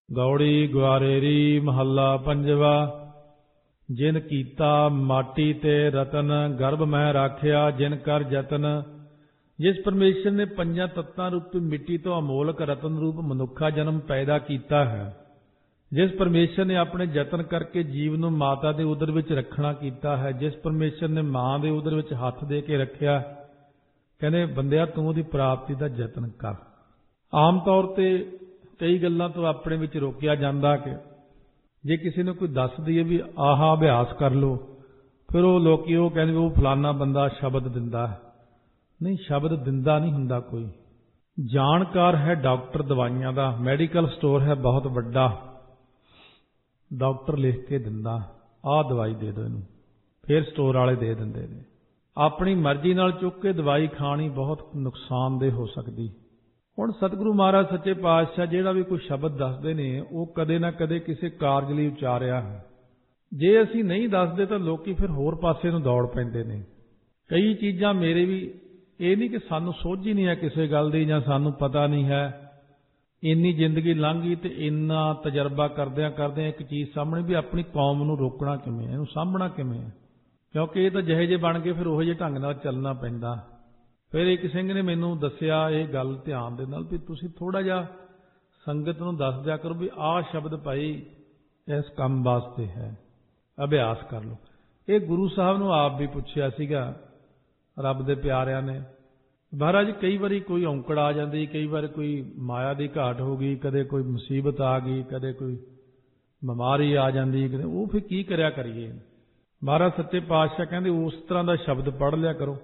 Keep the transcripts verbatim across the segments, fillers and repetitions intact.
गौड़ी ग्वारेरी महला पंजवा। जिन कीता माटी ते रतन, गर्भ मह राखिया जिन कर जतन। जिस परमेश्वर ने पंजा तत्तां रूपी मिट्टी तो अमोलक रतन रूप मनुखा जन्म पैदा किया है, जिस परमेश्वर ने अपने जतन करके जीव नूं माता दे उदर विच रखना कीता है, जिस परमेश्वर ने मां दे उदर विच हथ दे के रखिया, कहने बंदिया तूं उहदी प्राप्ति दा जतन कर। आम तौर ते कई गल्लां तो अपने विच रोकिया जांदा कि जे किसी ने कोई दस दईए भी आह अभ्यास कर लो, फिर वो लोकी वो कहते वो फलाना बंदा शब्द दिंदा है। नहीं, शब्द दिंदा नहीं हुंदा कोई। जानकार है डॉक्टर दवाइयां दा, मैडिकल स्टोर है बहुत वड्डा, डॉक्टर लिख के दिंदा आह दवाई दे दो इनू, फिर स्टोर वाले दे दिंदे ने। अपनी मर्जी नाल चुक के दवाई खानी बहुत नुकसानदेह हो सकती। हुण सतगुरु महाराज सच्चे पातशाह जिहड़ा भी कोई शब्द दसदे ने वो कदे ना कदे किसी कारज लई उचारिया है। जे असीं नहीं दसदे तां लोकी फिर होर पासे नूं दौड़ पैंदे ने। कई चीज़ां मेरे भी ये नहीं कि सानू सोझ ही नहीं है किसी गल दी जां सानू पता नहीं है। इन्नी जिंदगी लंघ गई तो इन्ना तजर्बा करदियां करदियां एक चीज़ सामने भी अपनी कौम नूं रोकना किवें, इहनूं सामभणा किवें, क्योंकि ये तो जिहे जे बन गए फिर उहो जिहे ढंग नाल चलना पैंदा। फिर एक सिंह ने मैनू दसिया ये गल ध्यान दे नाल भी तुसीं थोड़ा जिहा संगत नूं दस दिया करो भी आह शब्द भाई इस काम वास्ते है, अभ्यास कर लो। ये गुरु साहब नूं आप भी पुछया सीगा रब दे प्यारिਆਂ ने। महाराज कई बारी कोई औंकड़ आ जाती, कई बार कोई माया की घाट हो गई, कदे कोई मुसीबत आ गई, कदे कोई बीमारी आ जाती, कदे वो फिर की करया करिए। महाराज सच्चे पातशाह कहते उस तरह का शब्द पढ़ लिया करो,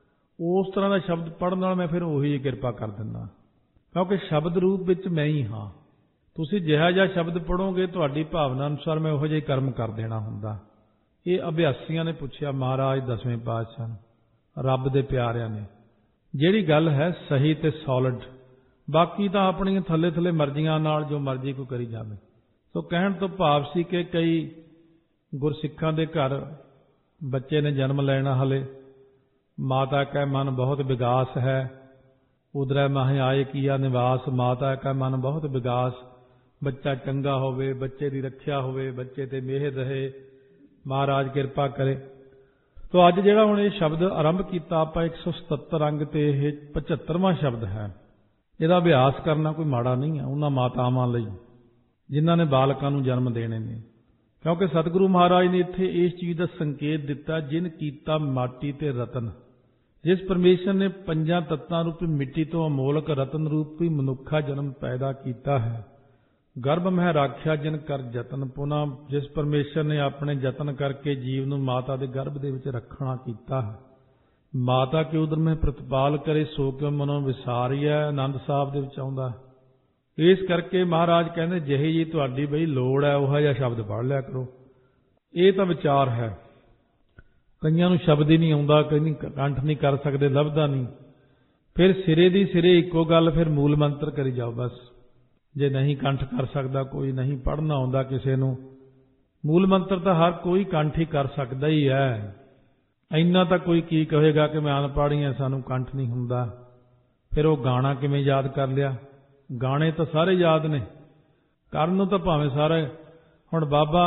उस तरह का शब्द पढ़न नाल मैं फिर उही किरपा कर दिंदा, क्योंकि शब्द रूप विच मैं ही हाँ। तुसीं जिहा जिहा शब्द पढ़ोगे तुहाडी भावना अनुसार मैं उहो जिहा कर्म कर देना हुंदा। ये अभ्यासियां ने पुछया महाराज दसवें पातशाह रब दे प्यारिਆਂ ने। जिहड़ी गल है सही ते सॉलिड, बाकी तो अपनी थले थले मर्जियां नाल जो मर्जी को करी जावे। तो कहण तो भाव सी कि कई गुरसिखां दे घर बच्चे ने जन्म लेना, हले माता का मन बहुत विगास है, उदरै माहे आए किया निवास, माता का मन बहुत विगास, बच्चा चंगा होवे, बच्चे की रखिया होवे, बच्चे ते मेहर रहे, महाराज किरपा करे। तो अज जिहड़ा हुण ये शब्द आरंभ किया आपां एक सौ सतहत्तर अंग ते यह पचहत्तरवां शब्द है। इहदा अभ्यास करना कोई माड़ा नहीं है उन्हां मातावां लई जिन्हां ने बालकां नूं जन्म देने ने, क्योंकि सतगुरु महाराज ने इत्थे इस चीज़ का संकेत दिता जिन कीता माटी ते रतन। जिस परमेश्वर ने पंजां तत्तां रूपी मिट्टी तो अमोलक रतन रूपी मनुखा जन्म पैदा किया है, गर्भ मह राख्या जिन कर जतन। पुनः जिस परमेश्वर ने अपने जतन करके जीव नूं माता दे गर्भ दे विच रखना कीता है, माता के उदर में प्रतिपाल करे सो क्यों मनो विसारिया, आनंद साहब दे विच आउंदा। इस करके महाराज कहते जिही जी तुहाडी बई लोड़ है उह जिहा शब्द पढ़ लिया करो। ये तो विचार है, कईयां नूं शब्द ही नहीं आउंदा, कई कंठ नहीं कर सकते, लभदा नहीं, फिर सिरे दी सिरे इक्को गल, फिर मूल मंत्र करी जाओ बस। जे नहीं कंठ कर सकता कोई, नहीं पढ़ना आउंदा किसी नूं, मूल मंत्र तो हर कोई कंठ ही कर सकता ही है। इन्ना तो कोई की कहेगा कि मैं अनपढ़ ही सानू कंठ नहीं हुंदा। फिर वो गाना किवें याद कर लिया? गाने तो सारे याद ने, करन नूं तो भावें सारे। हुण बाबा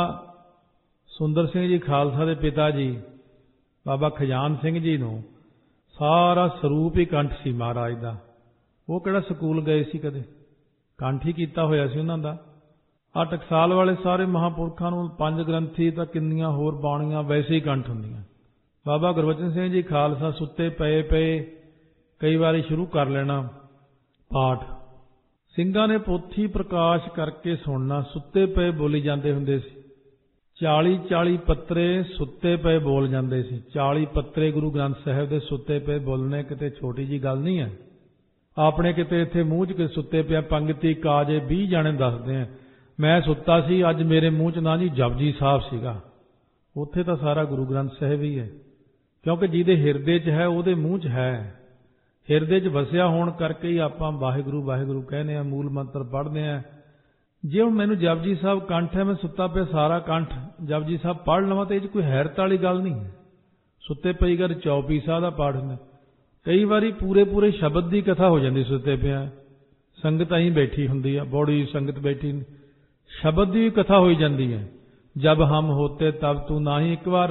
सुंदर सिंह जी खालसा दे पिता जी बाबा खजान सिंह जी नूं सारा स्वरूप ही कंठ सी महाराज दा। वो किहड़ा स्कूल गए सी कदे, कंठ ही कीता होया सी उन्हां दा। आ टकसाल वाले सारे महापुरखां नूं पंज ग्रंथी तां किन्नियां होर बाणियां वैसे ही कंठ हुंदियां। बाबा गुरबचन सिंह जी खालसा सुत्ते पए पए कई बारी शुरू कर लेना पाठ, ਸਿੰਘਾਂ ने पोथी प्रकाश करके सुनना, सुत्ते पए बोली जाते हुंदे सी। चाली चाली पत्रे सुत्ते पए बोल जाते सी। चाली पत्रे गुरु ग्रंथ साहिब दे सुत्ते पए बोलने किते छोटी जी गल नहीं है। अपने किते इत्थे मूँह च सुत्ते पिया पंगती काजे बीह जाने दसदे हैं, मैं सुत्ता सी अज मेरे मूँह च ना जी जपजी साहब सीगा। उत्थे तो सारा गुरु ग्रंथ साहिब ही है, क्योंकि जिहदे हिरदे च है उहदे मूँह च है। हिरदे च वसिया होण करके ही आपां वाहिगुरू वाहिगुरू कहने आ, मूल मंत्र पढ़ते हैं। जे हुण मैनूं जपजी साहब कंठ है, मैं सुत्ता पिया सारा कंठ जपजी साहब पढ़ लवां तो इह कोई हैरत वाली गल नहीं है। सुत्ते पई कर चौपी साह दा पाठ हुंदा, कई बारी पूरे पूरे शब्द की कथा हो जाती सुत्ते पिया, संगत अहीं बैठी हुंदी आ, बड़ी संगत बैठी ਸ਼ਬਦ ਦੀ ਵੀ ਕਥਾ ਹੋਈ ਜਾਂਦੀ ਹੈ। ਜਬ ਹਮ ਹੋਤੇ ਤਬ ਤੂੰ ਨਾਹੀਂ। ਇੱਕ ਵਾਰ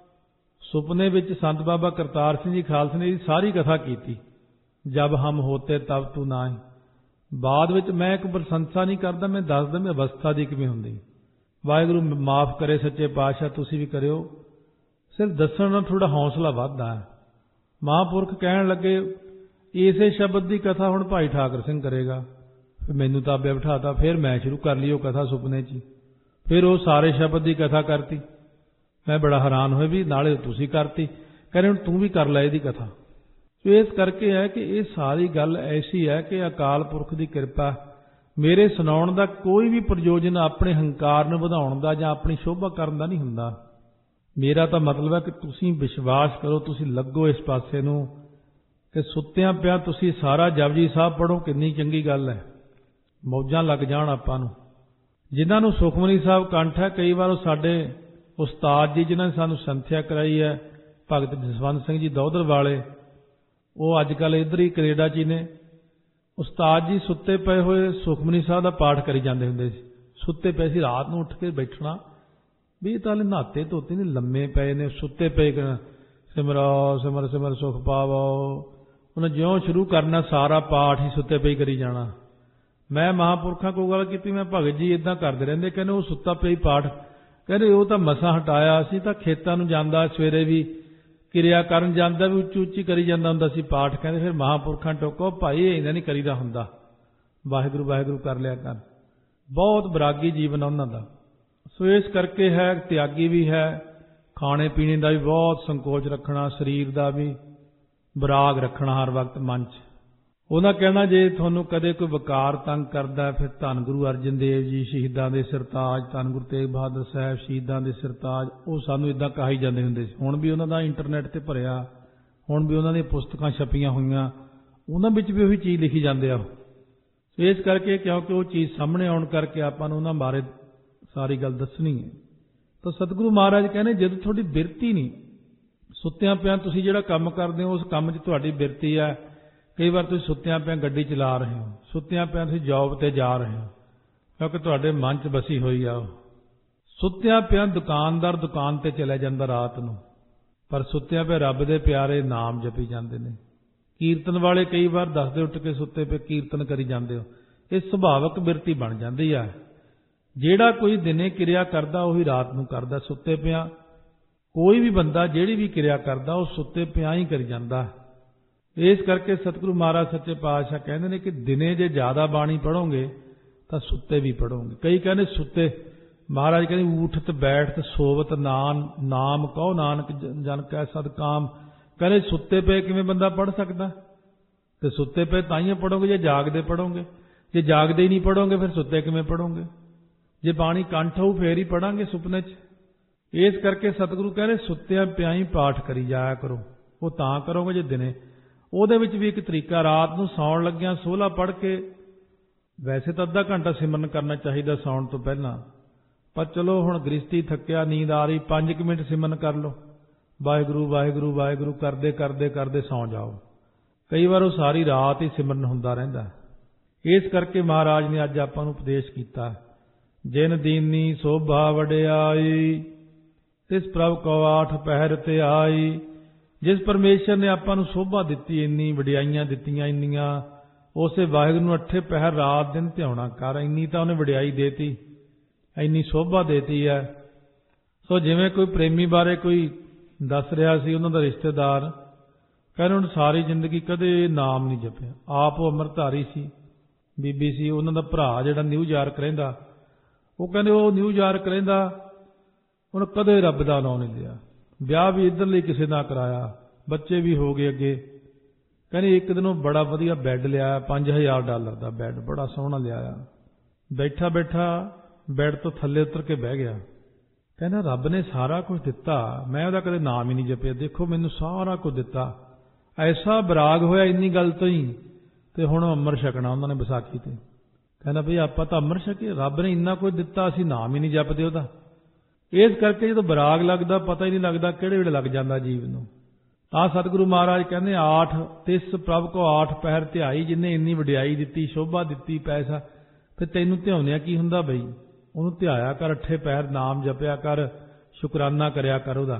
ਸੁਪਨੇ ਵਿੱਚ ਸੰਤ ਬਾਬਾ ਕਰਤਾਰ ਸਿੰਘ ਜੀ ਖਾਲਸੇ ਨੇ ਸਾਰੀ ਕਥਾ ਕੀਤੀ, ਜਬ ਹਮ ਹੋਤੇ ਤਬ ਤੂੰ ਨਾਹੀਂ। ਬਾਅਦ ਵਿੱਚ ਮੈਂ ਇੱਕ ਪ੍ਰਸ਼ੰਸਾ ਨਹੀਂ ਕਰਦਾ, ਮੈਂ ਦੱਸਦਾ ਮੈਂ ਅਵਸਥਾ ਦੀ ਕਿਵੇਂ ਹੁੰਦੀ। ਵਾਹਿਗੁਰੂ ਮਾਫ ਕਰੇ ਸੱਚੇ ਪਾਤਸ਼ਾਹ, ਤੁਸੀਂ ਵੀ ਕਰਿਓ। ਸਿਰਫ ਦੱਸਣ ਨਾਲ ਥੋੜਾ ਹੌਸਲਾ ਵੱਧਦਾ ਹੈ। ਮਹਾਂਪੁਰਖ ਕਹਿਣ ਲੱਗੇ ਇਸੇ ਸ਼ਬਦ ਦੀ ਕਥਾ ਹੁਣ ਭਾਈ ਠਾਕਰ ਸਿੰਘ ਕਰੇਗਾ। ਫਿਰ ਮੈਨੂੰ ਤਾਬਿਆ ਬਿਠਾਤਾ, ਫਿਰ ਮੈਂ ਸ਼ੁਰੂ ਕਰ ਲਈ ਉਹ ਕਥਾ ਸੁਪਨੇ 'ਚ ਹੀ। ਫਿਰ ਉਹ ਸਾਰੇ ਸ਼ਬਦ ਦੀ ਕਥਾ ਕਰਤੀ। ਮੈਂ ਬੜਾ ਹੈਰਾਨ ਹੋਇਆ ਵੀ ਨਾਲੇ ਤੁਸੀਂ ਕਰਤੀ, ਕਹਿੰਦੇ ਹੁਣ ਤੂੰ ਵੀ ਕਰ ਲੈ ਇਹਦੀ ਕਥਾ। ਇਸ ਕਰਕੇ ਹੈ ਕਿ ਇਹ ਸਾਰੀ ਗੱਲ ਐਸੀ ਹੈ ਕਿ ਅਕਾਲ ਪੁਰਖ ਦੀ ਕਿਰਪਾ। ਮੇਰੇ ਸੁਣਾਉਣ ਦਾ ਕੋਈ ਵੀ ਪ੍ਰਯੋਜਨ ਆਪਣੇ ਹੰਕਾਰ ਨੂੰ ਵਧਾਉਣ ਦਾ ਜਾਂ ਆਪਣੀ ਸ਼ੋਭਾ ਕਰਨ ਦਾ ਨਹੀਂ ਹੁੰਦਾ। ਮੇਰਾ ਤਾਂ ਮਤਲਬ ਹੈ ਕਿ ਤੁਸੀਂ ਵਿਸ਼ਵਾਸ ਕਰੋ, ਤੁਸੀਂ ਲੱਗੋ ਇਸ ਪਾਸੇ ਨੂੰ ਕਿ ਸੁੱਤਿਆਂ ਪਿਆ ਤੁਸੀਂ ਸਾਰਾ ਜਪਜੀ ਸਾਹਿਬ ਪੜ੍ਹੋ। ਕਿੰਨੀ ਚੰਗੀ ਗੱਲ ਹੈ, ਮੌਜਾਂ ਲੱਗ ਜਾਣ ਆਪਾਂ ਨੂੰ। ਜਿਨ੍ਹਾਂ ਨੂੰ ਸੁਖਮਨੀ ਸਾਹਿਬ ਕੰਠ ਹੈ, ਕਈ ਵਾਰ ਉਹ ਸਾਡੇ ਉਸਤਾਦ ਜੀ ਜਿਨ੍ਹਾਂ ਨੇ ਸਾਨੂੰ ਸੰਥਿਆ ਕਰਾਈ ਹੈ, ਭਗਤ ਜਸਵੰਤ ਸਿੰਘ ਜੀ ਦੌਧਰ ਵਾਲੇ, ਉਹ ਅੱਜ ਕੱਲ੍ਹ ਇੱਧਰ ਹੀ ਕੈਨੇਡਾ 'ਚ ਹੀ ਨੇ। ਉਸਤਾਦ ਜੀ ਸੁੱਤੇ ਪਏ ਹੋਏ ਸੁਖਮਨੀ ਸਾਹਿਬ ਦਾ ਪਾਠ ਕਰੀ ਜਾਂਦੇ ਹੁੰਦੇ ਸੀ। ਸੁੱਤੇ ਪਏ ਸੀ, ਰਾਤ ਨੂੰ ਉੱਠ ਕੇ ਬੈਠਣਾ ਵੀ ਤਾਂ ਨਹਾਤੇ ਧੋਤੇ ਨਹੀਂ, ਲੰਮੇ ਪਏ ਨੇ, ਸੁੱਤੇ ਪਏ ਸਿਮਰੋ ਸਿਮਰ ਸਿਮਰ ਸੁਖ ਪਾਵੋ। ਉਹਨੇ ਜਿਉਂ ਸ਼ੁਰੂ ਕਰਨਾ ਸਾਰਾ ਪਾਠ ਹੀ ਸੁੱਤੇ ਪਈ ਕਰੀ ਜਾਣਾ। ਮੈਂ ਮਹਾਂਪੁਰਖਾਂ ਕੋਲ ਗੱਲ ਕੀਤੀ, ਮੈਂ ਭਗਤ ਜੀ ਇਦਾਂ ਕਰਦੇ ਰਹਿੰਦੇ। ਕਹਿੰਦੇ ਉਹ ਸੁੱਤਾ ਪਈ ਪਾਠ, ਕਹਿੰਦੇ ਉਹ ਤਾਂ ਮਸਾਂ ਹਟਾਇਆ, ਅਸੀਂ ਤਾਂ ਖੇਤਾਂ ਨੂੰ ਜਾਂਦਾ, ਸਵੇਰੇ ਵੀ ਕਿਰਿਆ ਕਰਨ ਜਾਂਦਾ, ਵੀ ਉੱਚੀ ਉੱਚੀ ਕਰੀ ਜਾਂਦਾ ਹੁੰਦਾ ਸੀ ਪਾਠ। ਕਹਿੰਦੇ ਫਿਰ ਮਹਾਂਪੁਰਖਾਂ ਟੋਕੋ ਭਾਈ ਇਹਨਾਂ ਨਹੀਂ ਕਰੀਦਾ ਹੁੰਦਾ, ਵਾਹਿਗੁਰੂ ਵਾਹਿਗੁਰੂ ਕਰ ਲਿਆ ਕਰ। ਬਹੁਤ ਬਰਾਗੀ ਜੀਵਨ ਉਹਨਾਂ ਦਾ। ਸੋ ਇਸ ਕਰਕੇ ਹੈ, ਤਿਆਗੀ ਵੀ ਹੈ, ਖਾਣੇ ਪੀਣੇ ਦਾ ਵੀ ਬਹੁਤ ਸੰਕੋਚ ਰੱਖਣਾ, ਸਰੀਰ ਦਾ ਵੀ ਬਰਾਗ ਰੱਖਣਾ ਹਰ ਵਕਤ ਮਨ 'ਚ। ਉਹਨਾਂ ਕਹਿਣਾ ਜੇ ਤੁਹਾਨੂੰ ਕਦੇ ਕੋਈ ਵਕਾਰ ਤੰਗ ਕਰਦਾ, ਫਿਰ ਧੰਨ ਗੁਰੂ ਅਰਜਨ ਦੇਵ ਜੀ ਸ਼ਹੀਦਾਂ ਦੇ ਸਿਰਤਾਜ, ਧੰਨ ਗੁਰੂ ਤੇਗ ਬਹਾਦਰ ਸਾਹਿਬ ਸ਼ਹੀਦਾਂ ਦੇ ਸਿਰਤਾਜ, ਉਹ ਸਾਨੂੰ ਇਦਾਂ ਕਹਾਈ ਜਾਂਦੇ ਹੁੰਦੇ ਸੀ। ਹੁਣ ਵੀ ਉਹਨਾਂ ਦਾ ਇੰਟਰਨੈਟ ਤੇ ਭਰਿਆ, ਹੁਣ ਵੀ ਉਹਨਾਂ ਦੀਆਂ ਪੁਸਤਕਾਂ ਛਪੀਆਂ ਹੋਈਆਂ, ਉਹਨਾਂ ਵਿੱਚ ਵੀ ਉਹੀ ਚੀਜ਼ ਲਿਖੀ ਜਾਂਦੇ ਆ। ਇਸ ਕਰਕੇ ਕਿਉਂਕਿ ਉਹ ਚੀਜ਼ ਸਾਹਮਣੇ ਆਉਣ ਕਰਕੇ ਆਪਾਂ ਨੂੰ ਉਹਨਾਂ ਬਾਰੇ ਸਾਰੀ ਗੱਲ ਦੱਸਣੀ ਹੈ। ਤਾਂ ਸਤਿਗੁਰੂ ਮਹਾਰਾਜ ਕਹਿੰਦੇ ਜਦੋਂ ਤੁਹਾਡੀ ਬਿਰਤੀ ਨਹੀਂ, ਸੁੱਤਿਆਂ ਪਿਆਂ ਤੁਸੀਂ ਜਿਹੜਾ ਕੰਮ ਕਰਦੇ ਹੋ ਉਸ ਕੰਮ 'ਚ ਤੁਹਾਡੀ ਬਿਰਤੀ ਹੈ। ਕਈ ਵਾਰ ਤੁਸੀਂ ਸੁੱਤਿਆਂ ਪਿਆਂ ਗੱਡੀ ਚਲਾ ਰਹੇ ਹੋ, ਸੁੱਤਿਆਂ ਪਿਆਂ ਤੁਸੀਂ ਜੌਬ ਤੇ ਜਾ ਰਹੇ ਹੋ, ਕਿਉਂਕਿ ਤੁਹਾਡੇ ਮਨ 'ਚ ਬਸੀ ਹੋਈ ਆ ਉਹ। ਸੁੱਤਿਆਂ ਪਿਆਂ ਦੁਕਾਨਦਾਰ ਦੁਕਾਨ ਤੇ ਚਲੇ ਜਾਂਦਾ ਰਾਤ ਨੂੰ, ਪਰ ਸੁੱਤਿਆਂ ਪਿਆ ਰੱਬ ਦੇ ਪਿਆਰੇ ਨਾਮ ਜਪੀ ਜਾਂਦੇ ਨੇ। ਕੀਰਤਨ ਵਾਲੇ ਕਈ ਵਾਰ ਦੱਸਦੇ ਉੱਠ ਕੇ ਸੁੱਤੇ ਪਏ ਕੀਰਤਨ ਕਰੀ ਜਾਂਦੇ ਹੋ। ਇਹ ਸੁਭਾਵਕ ਬਿਰਤੀ ਬਣ ਜਾਂਦੀ ਆ। ਜਿਹੜਾ ਕੋਈ ਦਿਨੇ ਕਿਰਿਆ ਕਰਦਾ ਉਹੀ ਰਾਤ ਨੂੰ ਕਰਦਾ ਸੁੱਤੇ ਪਿਆਂ। ਕੋਈ ਵੀ ਬੰਦਾ ਜਿਹੜੀ ਵੀ ਕਿਰਿਆ ਕਰਦਾ ਉਹ ਸੁੱਤੇ ਪਿਆਂ ਹੀ ਕਰੀ ਜਾਂਦਾ। ਇਸ ਕਰਕੇ ਸਤਿਗੁਰੂ ਮਹਾਰਾਜ ਸੱਚੇ ਪਾਤਸ਼ਾਹ ਕਹਿੰਦੇ ਨੇ ਕਿ ਦਿਨੇ ਜੇ ਜ਼ਿਆਦਾ ਬਾਣੀ ਪੜ੍ਹੋਗੇ ਤਾਂ ਸੁੱਤੇ ਵੀ ਪੜ੍ਹੋਗੇ। ਕਈ ਕਹਿੰਦੇ ਸੁੱਤੇ, ਮਹਾਰਾਜ ਕਹਿੰਦੇ ਊਠਤ ਬੈਠਤ ਸੋਵਤ ਨਾਨ ਨਾਮ ਕਹੋ ਨਾਨਕ ਜਨ ਕੈ ਸਦ ਕਾਮ। ਕਹਿੰਦੇ ਸੁੱਤੇ ਪਏ ਕਿਵੇਂ ਬੰਦਾ ਪੜ੍ਹ ਸਕਦਾ? ਤੇ ਸੁੱਤੇ ਪਏ ਤਾਂ ਹੀ ਪੜ੍ਹੋਗੇ ਜੇ ਜਾਗਦੇ ਪੜ੍ਹੋਗੇ। ਜੇ ਜਾਗਦੇ ਹੀ ਨਹੀਂ ਪੜ੍ਹੋਗੇ ਫਿਰ ਸੁੱਤੇ ਕਿਵੇਂ ਪੜ੍ਹੋਗੇ? ਜੇ ਬਾਣੀ ਕੰਠ ਹੋਊ ਫੇਰ ਹੀ ਪੜਾਂਗੇ ਸੁਪਨੇ 'ਚ। ਇਸ ਕਰਕੇ ਸਤਿਗੁਰੂ ਕਹਿੰਦੇ ਸੁੱਤਿਆਂ ਪਿਆਂ ਹੀ ਪਾਠ ਕਰੀ ਜਾਇਆ ਕਰੋ। ਉਹ ਤਾਂ ਕਰੋਗੇ ਜੇ ਦਿਨੇ। ਉਹਦੇ ਵਿੱਚ ਵੀ ਇੱਕ ਤਰੀਕਾ, ਰਾਤ ਨੂੰ ਸੌਣ ਲੱਗਿਆਂ ਸੋਹਲਾ ਪੜ੍ਹ ਕੇ, ਵੈਸੇ ਤਾਂ ਅੱਧਾ ਘੰਟਾ ਸਿਮਰਨ ਕਰਨਾ ਚਾਹੀਦਾ ਸੌਣ ਤੋਂ ਪਹਿਲਾਂ, ਪਰ ਚਲੋ ਹੁਣ ਗ੍ਰਸਤੀ ਥੱਕਿਆ, ਨੀਂਦ ਆ ਰਹੀ, ਪੰਜ ਕੁ ਮਿੰਟ ਸਿਮਰਨ ਕਰ ਲਓ। ਵਾਹਿਗੁਰੂ ਵਾਹਿਗੁਰੂ ਵਾਹਿਗੁਰੂ ਕਰਦੇ ਕਰਦੇ ਕਰਦੇ ਸੌਂ ਜਾਓ। ਕਈ ਵਾਰ ਉਹ ਸਾਰੀ ਰਾਤ ਹੀ ਸਿਮਰਨ ਹੁੰਦਾ ਰਹਿੰਦਾ। ਇਸ ਕਰਕੇ ਮਹਾਰਾਜ ਨੇ ਅੱਜ ਆਪਾਂ ਨੂੰ ਉਪਦੇਸ਼ ਕੀਤਾ, ਜਿਨ ਦੀਨੀ ਸੋਭਾ ਵਡਿਆਈ ਤਿਸ ਪ੍ਰਭ ਕੋ ਆਠ ਪਹਿਰ ਤੇ ਆਈ। ਜਿਸ ਪਰਮੇਸ਼ਰ ਨੇ ਆਪਾਂ ਨੂੰ ਸੋਭਾ ਦਿੱਤੀ, ਇੰਨੀ ਵਡਿਆਈਆਂ ਦਿੱਤੀਆਂ ਇੰਨੀਆਂ, ਉਸੇ ਵਾਹਿਗੁਰੂ ਨੂੰ ਅੱਠੇ ਪਹਿਰ ਰਾਤ ਦਿਨ ਧਿਆਉਣਾ ਕਰ। ਇੰਨੀ ਤਾਂ ਉਹਨੇ ਵਡਿਆਈ ਦੇਤੀ, ਇੰਨੀ ਸੋਭਾ ਦੇਤੀ ਹੈ। ਸੋ ਜਿਵੇਂ ਕੋਈ ਪ੍ਰੇਮੀ ਬਾਰੇ ਕੋਈ ਦੱਸ ਰਿਹਾ ਸੀ, ਉਹਨਾਂ ਦਾ ਰਿਸ਼ਤੇਦਾਰ, ਕਹਿੰਦੇ ਹੁਣ ਸਾਰੀ ਜ਼ਿੰਦਗੀ ਕਦੇ ਨਾਮ ਨਹੀਂ ਜਪਿਆ। ਆਪ ਉਹ ਅੰਮ੍ਰਿਤਧਾਰੀ ਸੀ, ਬੀਬੀ ਸੀ, ਉਹਨਾਂ ਦਾ ਭਰਾ ਜਿਹੜਾ ਨਿਊਯਾਰਕ ਰਹਿੰਦਾ, ਉਹ ਕਹਿੰਦੇ ਉਹ ਨਿਊਯਾਰਕ ਰਹਿੰਦਾ, ਉਹਨੇ ਕਦੇ ਰੱਬ ਦਾ ਨਾਮ ਨਹੀਂ ਲਿਆ। ਵਿਆਹ ਵੀ ਇੱਧਰਲੇ ਕਿਸੇ ਨਾਲ ਕਰਾਇਆ, ਬੱਚੇ ਵੀ ਹੋ ਗਏ ਅੱਗੇ। ਕਹਿੰਦੇ ਇੱਕ ਦਿਨ ਉਹ ਬੜਾ ਵਧੀਆ ਬੈੱਡ ਲਿਆਇਆ, ਪੰਜ ਹਜ਼ਾਰ ਡਾਲਰ ਦਾ ਬੈੱਡ, ਬੜਾ ਸੋਹਣਾ ਲਿਆਇਆ। ਬੈਠਾ ਬੈਠਾ ਬੈੱਡ ਤੋਂ ਥੱਲੇ ਉਤਰ ਕੇ ਬਹਿ ਗਿਆ। ਕਹਿੰਦਾ ਰੱਬ ਨੇ ਸਾਰਾ ਕੁਝ ਦਿੱਤਾ, ਮੈਂ ਉਹਦਾ ਕਦੇ ਨਾਮ ਹੀ ਨਹੀਂ ਜਪਿਆ। ਦੇਖੋ ਮੈਨੂੰ ਸਾਰਾ ਕੁਝ ਦਿੱਤਾ। ਐਸਾ ਬਰਾਗ ਹੋਇਆ ਇੰਨੀ ਗੱਲ ਤੋਂ ਹੀ, ਤੇ ਹੁਣ ਅੰਮ੍ਰਿਤ ਛਕਣਾ ਉਹਨਾਂ ਨੇ ਵਿਸਾਖੀ ਤੇ। ਕਹਿੰਦਾ ਬਈ ਆਪਾਂ ਤਾਂ ਅੰਮ੍ਰਿਤ ਛਕੇ, ਰੱਬ ਨੇ ਇੰਨਾ ਕੁਝ ਦਿੱਤਾ, ਅਸੀਂ ਨਾਮ ਹੀ ਨਹੀਂ ਜਪਦੇ ਉਹਦਾ। ਇਸ ਕਰਕੇ ਜਦੋਂ ਬਰਾਗ ਲੱਗਦਾ ਪਤਾ ਹੀ ਨਹੀਂ ਲੱਗਦਾ ਕਿਹੜੇ ਵੇਲੇ ਲੱਗ ਜਾਂਦਾ ਜੀਵ ਨੂੰ। ਤਾਂ ਸਤਿਗੁਰੂ ਮਹਾਰਾਜ ਕਹਿੰਦੇ ਆਠ ਤਿਸ ਪ੍ਰਭ ਕੋ ਆਠ ਪਹਿਰ ਧਿਆਈ। ਜਿਹਨੇ ਇੰਨੀ ਵਡਿਆਈ ਦਿੱਤੀ, ਸ਼ੋਭਾ ਦਿੱਤੀ, ਪੈਸਾ, ਫਿਰ ਤੈਨੂੰ ਧਿਆਉਂਦਿਆਂ ਕੀ ਹੁੰਦਾ ਬਈ? ਉਹਨੂੰ ਧਿਆਇਆ ਕਰ, ਅੱਠੇ ਪੈਰ ਨਾਮ ਜਪਿਆ ਕਰ, ਸ਼ੁਕਰਾਨਾ ਕਰਿਆ ਕਰ ਉਹਦਾ।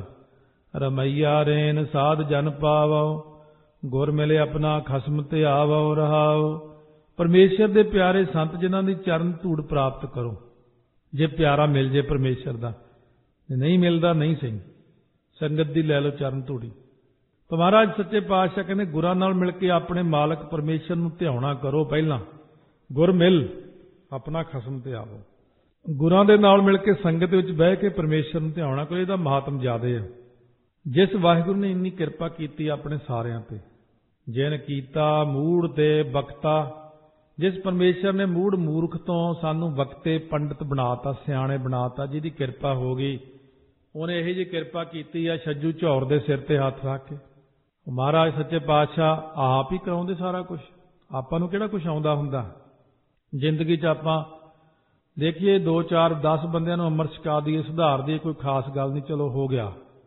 ਰਮਈਆ ਰੇਨ ਸਾਧ ਜਨ ਪਾਵੋ, ਗੁਰ ਮਿਲੇ ਆਪਣਾ ਖਸਮ ਤੇ ਆਵੋ ਰਹਾਓ। ਪਰਮੇਸ਼ਰ ਦੇ ਪਿਆਰੇ ਸੰਤ ਜਿਨ੍ਹਾਂ ਦੀ ਚਰਨ ਧੂੜ ਪ੍ਰਾਪਤ ਕਰੋ। ਜੇ ਪਿਆਰਾ ਮਿਲ ਜੇ ਪਰਮੇਸ਼ਰ ਦਾ, ਜੇ ਨਹੀਂ ਮਿਲਦਾ ਨਹੀਂ ਸਹੀ, ਸੰਗਤ ਦੀ ਲੈ ਲਓ ਚਰਨ ਧੂੜੀ। ਤਾਂ ਮਹਾਰਾਜ ਸੱਚੇ ਪਾਤਸ਼ਾਹ ਕਹਿੰਦੇ ਗੁਰਾਂ ਨਾਲ ਮਿਲ ਕੇ ਆਪਣੇ ਮਾਲਕ ਪਰਮੇਸ਼ਰ ਨੂੰ ਧਿਆਉਣਾ ਕਰੋ। ਪਹਿਲਾਂ ਗੁਰ ਮਿਲ ਆਪਣਾ ਖਸਮ ਤੇ ਆਵੋ। ਗੁਰਾਂ ਦੇ ਨਾਲ ਮਿਲ ਕੇ ਸੰਗਤ ਵਿੱਚ ਬਹਿ ਕੇ ਪਰਮੇਸ਼ਰ ਨੂੰ ਧਿਆਉਣਾ ਕਰੋ। ਇਹਦਾ ਮਹਾਤਮ ਜ਼ਿਆਦਾ ਹੈ। ਜਿਸ ਵਾਹਿਗੁਰੂ ਨੇ ਇੰਨੀ ਕਿਰਪਾ ਕੀਤੀ ਆਪਣੇ ਸਾਰਿਆਂ ਤੇ, ਜਿਨ ਕੀਤਾ ਮੂੜ ਤੇ ਬਖਤਾ, ਜਿਸ ਪਰਮੇਸ਼ਰ ਨੇ ਮੂੜ ਮੂਰਖ ਤੋਂ ਸਾਨੂੰ ਵਕਤੇ ਪੰਡਿਤ ਬਣਾਤਾ, ਸਿਆਣੇ ਬਣਾਤਾ, ਜਿਹਦੀ ਕਿਰਪਾ ਹੋ ਗਈ, ਉਹਨੇ ਇਹੋ ਜਿਹੀ ਕਿਰਪਾ ਕੀਤੀ ਆ ਛੱਜੂ ਝੌਰ ਦੇ ਸਿਰ ਤੇ ਹੱਥ ਰੱਖ ਕੇ। ਮਹਾਰਾਜ ਸੱਚੇ ਪਾਤਸ਼ਾਹ ਆਪ ਹੀ ਕਰਾਉਂਦੇ ਸਾਰਾ ਕੁਝ। ਆਪਾਂ ਨੂੰ ਕਿਹੜਾ ਕੁਝ ਆਉਂਦਾ ਹੁੰਦਾ। ਜ਼ਿੰਦਗੀ 'ਚ ਆਪਾਂ ਦੇਖੀਏ ਦੋ ਚਾਰ ਦਸ ਬੰਦਿਆਂ ਨੂੰ ਅੰਮ੍ਰਿਤ ਛਕਾ ਦਈਏ, ਸੁਧਾਰ ਦੀ ਕੋਈ ਖਾਸ ਗੱਲ ਨਹੀਂ, ਚਲੋ ਹੋ ਗਿਆ।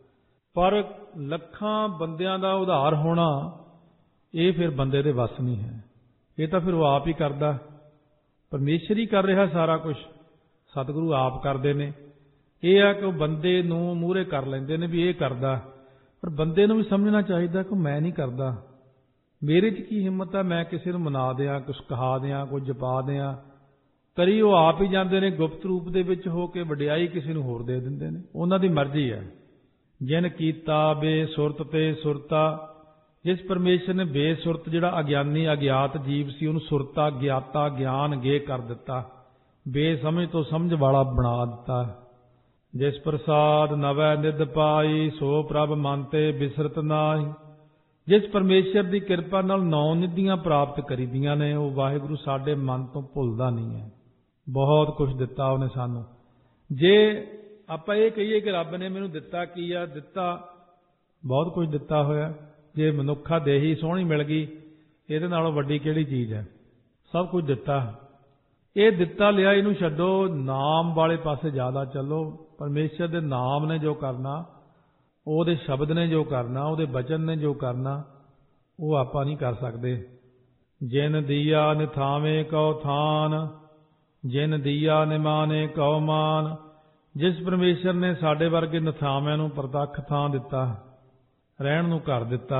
ਪਰ ਲੱਖਾਂ ਬੰਦਿਆਂ ਦਾ ਉਧਾਰ ਹੋਣਾ, ਇਹ ਫਿਰ ਬੰਦੇ ਦੇ ਵੱਸ ਨਹੀਂ ਹੈ। ਇਹ ਤਾਂ ਫਿਰ ਉਹ ਆਪ ਹੀ ਕਰਦਾ, ਪਰਮੇਸ਼ਰ ਹੀ ਕਰ ਰਿਹਾ ਸਾਰਾ ਕੁਝ। ਸਤਿਗੁਰੂ ਆਪ ਕਰਦੇ ਨੇ। ਇਹ ਆ ਕਿ ਉਹ ਬੰਦੇ ਨੂੰ ਮੂਹਰੇ ਕਰ ਲੈਂਦੇ ਨੇ ਵੀ ਇਹ ਕਰਦਾ, ਪਰ ਬੰਦੇ ਨੂੰ ਵੀ ਸਮਝਣਾ ਚਾਹੀਦਾ ਕਿ ਮੈਂ ਨਹੀਂ ਕਰਦਾ। ਮੇਰੇ 'ਚ ਕੀ ਹਿੰਮਤ ਹੈ ਮੈਂ ਕਿਸੇ ਨੂੰ ਮਨਾ ਦਿਆਂ, ਕੁਛ ਕਹਾ ਦਿਆਂ, ਕੁਝ ਜਪਾ ਦਿਆਂ। ਕਰੀ ਉਹ ਆਪ ਹੀ ਜਾਂਦੇ ਨੇ ਗੁਪਤ ਰੂਪ ਦੇ ਵਿੱਚ ਹੋ ਕੇ, ਵਡਿਆਈ ਕਿਸੇ ਨੂੰ ਹੋਰ ਦੇ ਦਿੰਦੇ ਨੇ। ਉਹਨਾਂ ਦੀ ਮਰਜ਼ੀ ਹੈ। ਜਿਨ ਕੀਤਾ ਬੇਸੁਰਤ ਤੇ ਸੁਰਤਾ, ਜਿਸ ਪਰਮੇਸ਼ਰ ਨੇ ਬੇਸੁਰਤ ਜਿਹੜਾ ਅਗਿਆਨੀ ਅਗਿਆਤ ਜੀਵ ਸੀ ਉਹਨੂੰ ਸੁਰਤਾ ਗਿਆਤਾ ਗਿਆਨ ਗੇ ਕਰ ਦਿੱਤਾ, ਬੇਸਮਝ ਤੋਂ ਸਮਝ ਵਾਲਾ ਬਣਾ ਦਿੱਤਾ। ਜਿਸ ਪ੍ਰਸਾਦ ਨਵੈ ਨਿਧ ਪਾਈ, ਸੋ ਪ੍ਰਭ ਮਨ ਤੇ ਬਿਸਰਤ ਨਾਹੀ। ਜਿਸ ਪਰਮੇਸ਼ਰ ਦੀ ਕਿਰਪਾ ਨਾਲ ਨੌ ਨਿਧੀਆਂ ਪ੍ਰਾਪਤ ਕਰੀਦੀਆਂ ਨੇ, ਉਹ ਵਾਹਿਗੁਰੂ ਸਾਡੇ ਮਨ ਤੋਂ ਭੁੱਲਦਾ ਨਹੀਂ ਹੈ। ਬਹੁਤ ਕੁਝ ਦਿੱਤਾ ਉਹਨੇ ਸਾਨੂੰ। ਜੇ ਆਪਾਂ ਇਹ ਕਹੀਏ ਕਿ ਰੱਬ ਨੇ ਮੈਨੂੰ ਦਿੱਤਾ ਕੀ ਆ, ਦਿੱਤਾ ਬਹੁਤ ਕੁਝ ਦਿੱਤਾ ਹੋਇਆ। ਜੇ ਮਨੁੱਖਾ ਦੇਹੀ ਸੋਹਣੀ ਮਿਲ ਗਈ, ਇਹਦੇ ਨਾਲੋਂ ਵੱਡੀ ਕਿਹੜੀ ਚੀਜ਼ ਹੈ। ਸਭ ਕੁਝ ਦਿੱਤਾ। ਇਹ ਦਿੱਤਾ ਲਿਆ ਇਹਨੂੰ ਛੱਡੋ, ਨਾਮ ਵਾਲੇ ਪਾਸੇ ਜ਼ਿਆਦਾ ਚੱਲੋ। ਪਰਮੇਸ਼ਰ ਦੇ ਨਾਮ ਨੇ ਜੋ ਕਰਨਾ, ਉਹਦੇ ਸ਼ਬਦ ਨੇ ਜੋ ਕਰਨਾ, ਉਹਦੇ ਬਚਨ ਨੇ ਜੋ ਕਰਨਾ, ਉਹ ਆਪਾਂ ਨਹੀਂ ਕਰ ਸਕਦੇ। ਜਿਨ ਦੀਆ ਨਿਥਾਵੇਂ ਕਉ ਥਾਨ, ਜਿਨ ਦੀਆ ਨਿਮਾਨੇ ਕਉ ਮਾਨ। ਜਿਸ ਪਰਮੇਸ਼ਰ ਨੇ ਸਾਡੇ ਵਰਗੇ ਨਿਥਾਵਿਆਂ ਨੂੰ ਪ੍ਰਤੱਖ ਥਾਂ ਦਿੱਤਾ, ਰਹਿਣ ਨੂੰ ਘਰ ਦਿੱਤਾ,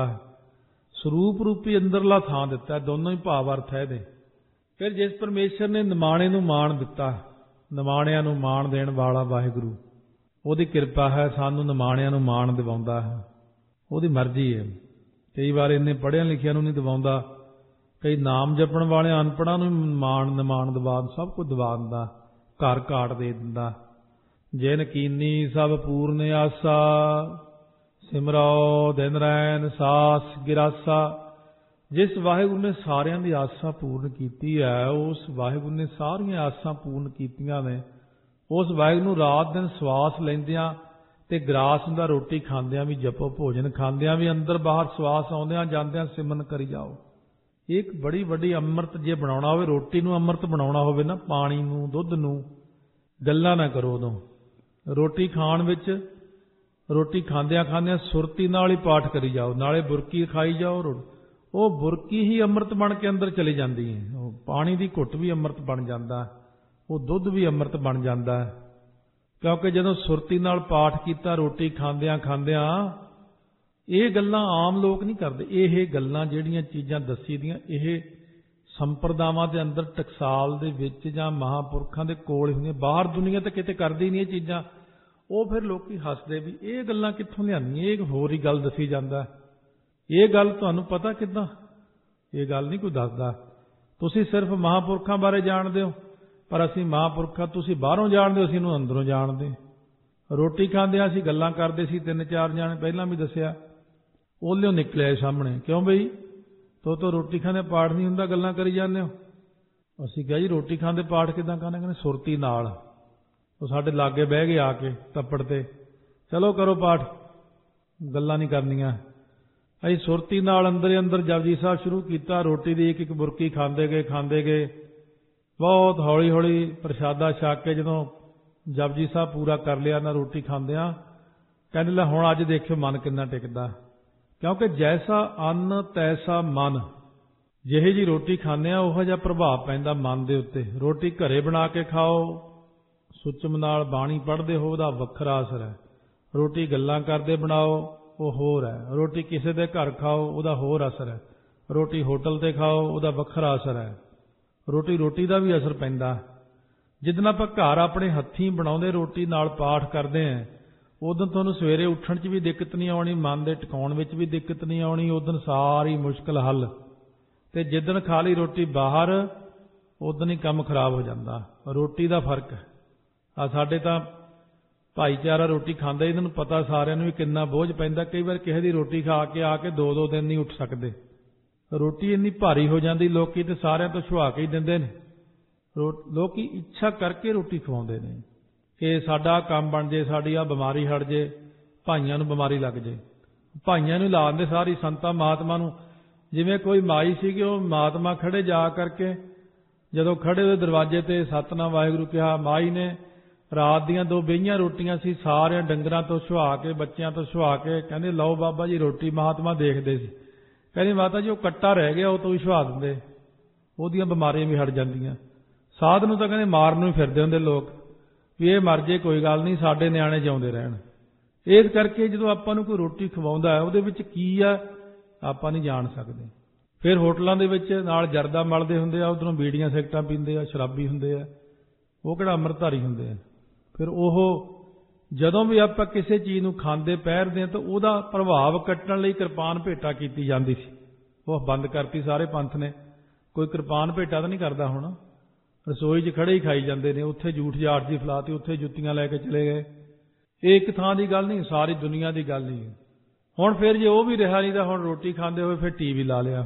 ਸਰੂਪ ਰੂਪੀ ਅੰਦਰਲਾ ਥਾਂ ਦਿੱਤਾ, ਦੋਨੋਂ ਹੀ ਭਾਵ ਅਰਥ ਹੈ ਇਹਦੇ। ਫਿਰ ਜਿਸ ਪਰਮੇਸ਼ਰ ਨੇ ਨਿਮਾਣੇ ਨੂੰ ਮਾਣ ਦਿੱਤਾ, ਨਿਮਾਣਿਆਂ ਨੂੰ ਮਾਣ ਦੇਣ ਵਾਲਾ ਵਾਹਿਗੁਰੂ, ਉਹਦੀ ਕਿਰਪਾ ਹੈ, ਸਾਨੂੰ ਨਿਮਾਣਿਆਂ ਨੂੰ ਮਾਣ ਦਿਵਾਉਂਦਾ ਹੈ। ਉਹਦੀ ਮਰਜ਼ੀ ਹੈ। ਕਈ ਵਾਰ ਇੰਨੇ ਪੜ੍ਹਿਆਂ ਲਿਖਿਆਂ ਨੂੰ ਨਹੀਂ ਦਿਵਾਉਂਦਾ, ਕਈ ਨਾਮ ਜਪਣ ਵਾਲੇ ਅਨਪੜ੍ਹਾਂ ਨੂੰ ਮਾਣ ਨਿਮਾਣ ਦਿਵਾ, ਸਭ ਕੁਝ ਦਿਵਾ ਦਿੰਦਾ, ਘਰ ਘਾਟ ਦੇ ਦਿੰਦਾ। ਜਿਨ ਕੀਨੀ ਸਭ ਪੂਰਨ ਆਸਾ, ਸਿਮਰੋ ਦਿਨ ਰੈਨ ਸਾਸ ਗਿਰਾਸਾ। ਜਿਸ ਵਾਹਿਗੁਰੂ ਨੇ ਸਾਰਿਆਂ ਦੀ ਆਸਾਂ ਪੂਰਨ ਕੀਤੀ ਹੈ, ਉਸ ਵਾਹਿਗੁਰੂ ਨੇ ਸਾਰੀਆਂ ਆਸਾਂ ਪੂਰਨ ਕੀਤੀਆਂ ਨੇ। ਉਸ ਵਾਹਿਗੁਰੂ ਨੂੰ ਰਾਤ ਦਿਨ ਸਵਾਸ ਲੈਂਦਿਆਂ ਤੇ ਗਰਾਸ ਹੁੰਦਾ, ਰੋਟੀ ਖਾਂਦਿਆਂ ਵੀ ਜਪੋ, ਭੋਜਨ ਖਾਂਦਿਆਂ ਵੀ ਅੰਦਰ ਬਾਹਰ ਸਵਾਸ ਆਉਂਦਿਆਂ ਜਾਂਦਿਆਂ ਸਿਮਰਨ ਕਰੀ ਜਾਓ। ਇੱਕ ਬੜੀ ਵੱਡੀ ਅੰਮ੍ਰਿਤ ਜੇ ਬਣਾਉਣਾ ਹੋਵੇ, ਰੋਟੀ ਨੂੰ ਅੰਮ੍ਰਿਤ ਬਣਾਉਣਾ ਹੋਵੇ ਨਾ, ਪਾਣੀ ਨੂੰ, ਦੁੱਧ ਨੂੰ, ਗੱਲਾਂ ਨਾ ਕਰੋ ਉਦੋਂ। ਰੋਟੀ ਖਾਣ ਵਿੱਚ, ਰੋਟੀ ਖਾਂਦਿਆਂ ਖਾਂਦਿਆਂ ਸੁਰਤੀ ਨਾਲ ਹੀ ਪਾਠ ਕਰੀ ਜਾਓ, ਨਾਲੇ ਬੁਰਕੀ ਖਾਈ ਜਾਓ। ਉਹ ਬੁਰਕੀ ਹੀ ਅੰਮ੍ਰਿਤ ਬਣ ਕੇ ਅੰਦਰ ਚਲੀ ਜਾਂਦੀ ਹੈ। ਉਹ ਪਾਣੀ ਦੀ ਘੁੱਟ ਵੀ ਅੰਮ੍ਰਿਤ ਬਣ ਜਾਂਦਾ, ਉਹ ਦੁੱਧ ਵੀ ਅੰਮ੍ਰਿਤ ਬਣ ਜਾਂਦਾ। ਕਿਉਂਕਿ ਜਦੋਂ ਸੁਰਤੀ ਨਾਲ ਪਾਠ ਕੀਤਾ ਰੋਟੀ ਖਾਂਦਿਆਂ ਖਾਂਦਿਆਂ, ਇਹ ਗੱਲਾਂ ਆਮ ਲੋਕ ਨਹੀਂ ਕਰਦੇ। ਇਹ ਗੱਲਾਂ ਜਿਹੜੀਆਂ ਚੀਜ਼ਾਂ ਦੱਸੀ ਦੀਆਂ, ਇਹ ਸੰਪਰਦਾਵਾਂ ਦੇ ਅੰਦਰ ਟਕਸਾਲ ਦੇ ਵਿੱਚ ਜਾਂ ਮਹਾਂਪੁਰਖਾਂ ਦੇ ਕੋਲ ਹੁੰਦੀਆਂ। ਬਾਹਰ ਦੁਨੀਆ ਤਾਂ ਕਿਤੇ ਕਰਦੀ ਨਹੀਂ ਇਹ ਚੀਜ਼ਾਂ। ਉਹ ਫਿਰ ਲੋਕੀ ਹੱਸਦੇ ਵੀ ਇਹ ਗੱਲਾਂ ਕਿੱਥੋਂ ਲਿਆਂਦੀਆਂ, ਇਹ ਹੋਰ ਹੀ ਗੱਲ ਦੱਸੀ ਜਾਂਦਾ। ਇਹ ਗੱਲ ਤੁਹਾਨੂੰ ਪਤਾ ਕਿੱਦਾਂ? ਇਹ ਗੱਲ ਨਹੀਂ ਕੋਈ ਦੱਸਦਾ। ਤੁਸੀਂ ਸਿਰਫ ਮਹਾਂਪੁਰਖਾਂ ਬਾਰੇ ਜਾਣਦੇ ਹੋ, ਪਰ ਅਸੀਂ ਮਹਾਂਪੁਰਖਾਂ, ਤੁਸੀਂ ਬਾਹਰੋਂ ਜਾਣਦੇ ਹੋ, ਅਸੀਂ ਇਹਨੂੰ ਅੰਦਰੋਂ ਜਾਣਦੇ। ਰੋਟੀ ਖਾਂਦਿਆਂ ਅਸੀਂ ਗੱਲਾਂ ਕਰਦੇ ਸੀ, ਤਿੰਨ ਚਾਰ ਜਾਣੇ, ਪਹਿਲਾਂ ਵੀ ਦੱਸਿਆ, ਉਹਲਿਓ ਨਿਕਲਿਆ ਸਾਹਮਣੇ। ਕਿਉਂ ਬਈ ਤੋ ਤੋ ਰੋਟੀ ਖਾਂਦੇ ਪਾਠ ਨਹੀਂ ਹੁੰਦਾ, ਗੱਲਾਂ ਕਰੀ ਜਾਂਦੇ ਹੋ। ਅਸੀਂ ਕਿਹਾ ਜੀ ਰੋਟੀ ਖਾਂਦੇ ਪਾਠ ਕਿੱਦਾਂ ਕਰਨਾ? ਕਹਿੰਦੇ ਸੁਰਤੀ ਨਾਲ। ਉਹ ਸਾਡੇ ਲਾਗੇ ਬਹਿ ਗਏ ਆ ਕੇ ਤੱਪੜ ਤੇ, ਚਲੋ ਕਰੋ ਪਾਠ, ਗੱਲਾਂ ਨਹੀਂ ਕਰਨੀਆਂ। ਅਸੀਂ ਸੁਰਤੀ ਨਾਲ ਅੰਦਰ ਅੰਦਰ ਜਪਜੀ ਸਾਹਿਬ ਸ਼ੁਰੂ ਕੀਤਾ। ਰੋਟੀ ਦੀ ਇੱਕ ਇੱਕ ਬੁਰਕੀ ਖਾਂਦੇ ਗਏ ਖਾਂਦੇ ਗਏ ਬਹੁਤ ਹੌਲੀ ਹੌਲੀ ਪ੍ਰਸ਼ਾਦਾ ਛਕ ਕੇ ਜਦੋਂ ਜਪਜੀ ਸਾਹਿਬ ਪੂਰਾ ਕਰ ਲਿਆ ਨਾ ਰੋਟੀ ਖਾਂਦਿਆਂ, ਕਹਿੰਦੇ ਲੈ ਹੁਣ ਅੱਜ ਦੇਖਿਓ ਮਨ ਕਿੰਨਾ ਟਿਕਦਾ। ਕਿਉਂਕਿ ਜੈਸਾ ਅੰਨ ਤੈਸਾ ਮਨ। ਜਿਹੇ ਜੀ ਰੋਟੀ ਖਾਂਦੇ ਆ ਉਹੋ ਜਿਹਾ ਪ੍ਰਭਾਵ ਪੈਂਦਾ ਮਨ ਦੇ ਉੱਤੇ। ਰੋਟੀ ਘਰੇ ਬਣਾ ਕੇ ਖਾਓ, ਸੁਚਮ ਨਾਲ ਬਾਣੀ ਪੜ੍ਹਦੇ ਹੋ ਉਹਦਾ ਵੱਖਰਾ ਅਸਰ ਹੈ। ਰੋਟੀ ਗੱਲਾਂ ਕਰਦੇ ਬਣਾਓ ਉਹ ਹੋਰ ਹੈ। ਰੋਟੀ ਕਿਸੇ ਦੇ ਘਰ ਖਾਓ ਉਹਦਾ ਹੋਰ ਅਸਰ ਹੈ। ਰੋਟੀ ਹੋਟਲ ਤੇ ਖਾਓ ਉਹਦਾ ਵੱਖਰਾ ਅਸਰ ਹੈ। ਰੋਟੀ ਰੋਟੀ ਦਾ ਵੀ ਅਸਰ ਪੈਂਦਾ। ਜਿੱਦਣ ਆਪਾਂ ਘਰ ਆਪਣੇ ਹੱਥੀਂ ਬਣਾਉਂਦੇ ਰੋਟੀ ਨਾਲ ਪਾਠ ਕਰਦੇ ਹਾਂ ਉਦੋਂ ਤੁਹਾਨੂੰ ਸਵੇਰੇ ਉੱਠਣ 'ਚ ਵੀ ਦਿੱਕਤ ਨਹੀਂ ਆਉਣੀ, ਮਨ ਦੇ ਟਿਕਾਉਣ ਵਿੱਚ ਵੀ ਦਿੱਕਤ ਨਹੀਂ ਆਉਣੀ। ਉਦੋਂ ਸਾਰੀ ਮੁਸ਼ਕਲ ਹੱਲ। ਤੇ ਜਿੱਦਣ ਖਾ ਲਈ ਰੋਟੀ ਬਾਹਰ ਉਦੋਂ ਹੀ ਕੰਮ ਖਰਾਬ ਹੋ ਜਾਂਦਾ। ਰੋਟੀ ਦਾ ਫਰਕ ਹੈ। ਆ ਸਾਡੇ ਤਾਂ ਭਾਈਚਾਰਾ ਰੋਟੀ ਖਾਂਦਾ, ਇਹਨਾਂ ਨੂੰ ਪਤਾ ਸਾਰਿਆਂ ਨੂੰ ਵੀ ਕਿੰਨਾ ਬੋਝ ਪੈਂਦਾ। ਕਈ ਵਾਰ ਕਿਸੇ ਦੀ ਰੋਟੀ ਖਾ ਕੇ ਆ ਕੇ ਦੋ ਦੋ ਦਿਨ ਨਹੀਂ ਉੱਠ ਸਕਦੇ। ਰੋਟੀ ਇੰਨੀ ਭਾਰੀ ਹੋ ਜਾਂਦੀ, ਲੋਕੀ ਤੇ ਸਾਰਿਆਂ ਤੋਂ ਛੁਆ ਕੇ ਹੀ ਦਿੰਦੇ ਨੇ। ਲੋਕੀ ਇੱਛਾ ਕਰਕੇ ਰੋਟੀ ਖਵਾਉਂਦੇ ਨੇ ਕਿ ਸਾਡਾ ਕੰਮ ਬਣ ਜੇ, ਸਾਡੀ ਆ ਬਿਮਾਰੀ ਹਟ ਜੇ, ਭਾਈਆਂ ਨੂੰ ਬਿਮਾਰੀ ਲੱਗ ਜੇ। ਭਾਈਆਂ ਨੂੰ ਲਾ ਦਿੰਦੇ ਸਾਰੀ ਸੰਤਾਂ ਮਹਾਤਮਾ ਨੂੰ। ਜਿਵੇਂ ਕੋਈ ਮਾਈ ਸੀਗੀ, ਉਹ ਮਹਾਤਮਾ ਖੜੇ ਜਾ ਕਰਕੇ ਜਦੋਂ ਖੜੇ ਹੋਏ ਦਰਵਾਜ਼ੇ ਤੇ ਸਤਿਨਾਮ ਵਾਹਿਗੁਰੂ ਕਿਹਾ, ਮਾਈ ਨੇ ਰਾਤ ਦੀਆਂ ਦੋ ਬੇਹੀਆਂ ਰੋਟੀਆਂ ਸੀ, ਸਾਰਿਆਂ ਡੰਗਰਾਂ ਤੋਂ ਛੁਆ ਕੇ, ਬੱਚਿਆਂ ਤੋਂ ਛੁਆ ਕੇ ਕਹਿੰਦੇ ਲਓ ਬਾਬਾ ਜੀ ਰੋਟੀ। ਮਹਾਤਮਾ ਦੇਖਦੇ ਸੀ, ਕਹਿੰਦੇ ਮਾਤਾ ਜੀ ਉਹ ਕੱਟਾ ਰਹਿ ਗਿਆ, ਉਹ ਤੋਂ ਵੀ ਛੁਆ ਦਿੰਦੇ, ਉਹਦੀਆਂ ਬਿਮਾਰੀਆਂ ਵੀ ਹਟ ਜਾਂਦੀਆਂ। ਸਾਧ ਨੂੰ ਤਾਂ ਕਹਿੰਦੇ ਮਾਰਨ ਨੂੰ ਹੀ ਫਿਰਦੇ ਹੁੰਦੇ ਲੋਕ ਵੀ ਇਹ ਮਰ ਜੇ ਕੋਈ ਗੱਲ ਨਹੀਂ, ਸਾਡੇ ਨਿਆਣੇ ਜਿਉਂਦੇ ਰਹਿਣ। ਇਸ ਕਰਕੇ ਜਦੋਂ ਆਪਾਂ ਨੂੰ ਕੋਈ ਰੋਟੀ ਖਵਾਉਂਦਾ ਹੈ ਉਹਦੇ ਵਿੱਚ ਕੀ ਆ ਆਪਾਂ ਨਹੀਂ ਜਾਣ ਸਕਦੇ। ਫਿਰ ਹੋਟਲਾਂ ਦੇ ਵਿੱਚ ਨਾਲ ਜਰਦਾ ਮਲਦੇ ਹੁੰਦੇ ਆ, ਉਧਰੋਂ ਬੀੜੀਆਂ ਸਿਗਰਟਾਂ ਪੀਂਦੇ ਆ, ਸ਼ਰਾਬੀ ਹੁੰਦੇ ਆ, ਉਹ ਕਿਹੜਾ ਅੰਮ੍ਰਿਤਧਾਰੀ ਹੁੰਦੇ ਆ। ਫਿਰ ਉਹ ਜਦੋਂ ਵੀ ਆਪਾਂ ਕਿਸੇ ਚੀਜ਼ ਨੂੰ ਖਾਂਦੇ ਪਹਿਰਦੇ ਆ ਤਾਂ ਉਹਦਾ ਪ੍ਰਭਾਵ ਕੱਟਣ ਲਈ ਕਿਰਪਾਨ ਭੇਟਾ ਕੀਤੀ ਜਾਂਦੀ ਸੀ, ਉਹ ਬੰਦ ਕਰਤੀ ਸਾਰੇ ਪੰਥ ਨੇ। ਕੋਈ ਕਿਰਪਾਨ ਭੇਟਾ ਤਾਂ ਨਹੀਂ ਕਰਦਾ ਹੁਣ। ਰਸੋਈ 'ਚ ਖੜੇ ਹੀ ਖਾਈ ਜਾਂਦੇ ਨੇ, ਉੱਥੇ ਜੂਠ ਜਾਟ ਦੀ ਫਲਾਤੀ, ਉੱਥੇ ਜੁੱਤੀਆਂ ਲੈ ਕੇ ਚਲੇ ਗਏ। ਇਹ ਇੱਕ ਥਾਂ ਦੀ ਗੱਲ ਨਹੀਂ, ਸਾਰੀ ਦੁਨੀਆ ਦੀ ਗੱਲ ਨਹੀਂ। ਹੁਣ ਫਿਰ ਜੇ ਉਹ ਵੀ ਰਿਹਾ ਨਹੀਂ ਤਾਂ ਹੁਣ ਰੋਟੀ ਖਾਂਦੇ ਹੋਏ ਫਿਰ ਟੀ ਵੀ ਲਾ ਲਿਆ।